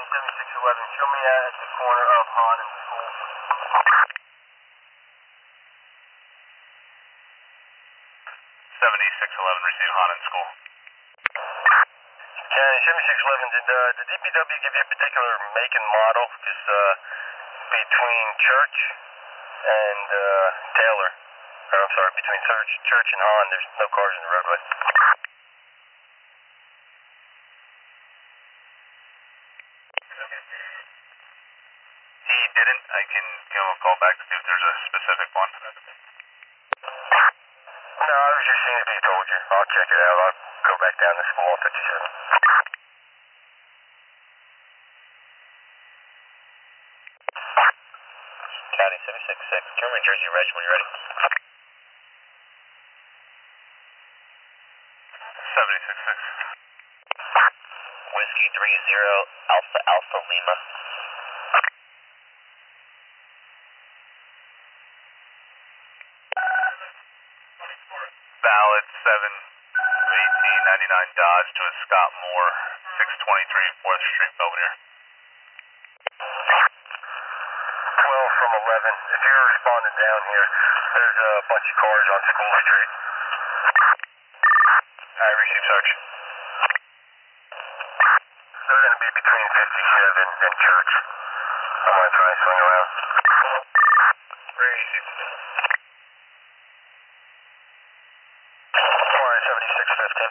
7611, show me at the corner of Han and School. 7611, receive Han and School. County 7611, did the DPW give you a particular make and model? Just between Church and Taylor. Or, I'm sorry, between Church and Han, there's no cars in the roadway. He didn't. I can give him a call back to see if there's a specific one. No, I was just seeing if he told you. I'll check it out. I'll go back down to School on 57. County 766, German Jersey Reg, when you're ready. 766. Whiskey 30 Alpha Alpha Lima. Valid 7/18/99 Dodge to a Scott Moore, 623 4th Street, Belvedere. 12 from 11. If you're responding down here, there's a bunch of cars on School Street. I receive search. They're going to be between 57 and Church. I'm going to try and swing around. Receive. 7615.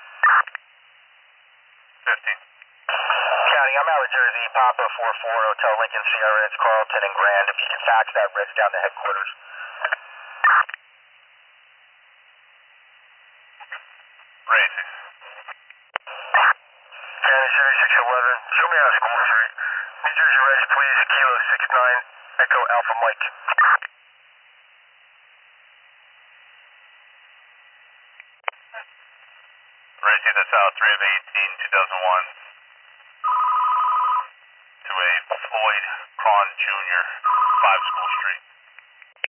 15. County, I'm out of Jersey, Papa 44, Hotel Lincoln, Sierra, it's Carlton and Grand. If you can fax that risk down to headquarters. Racing. County 7611, show me out of School Street. New Jersey Reg, please, Kilo 69, Echo Alpha Mike. Racing, that's out 3/18/2001 to a Floyd Cron Jr., 5 School Street.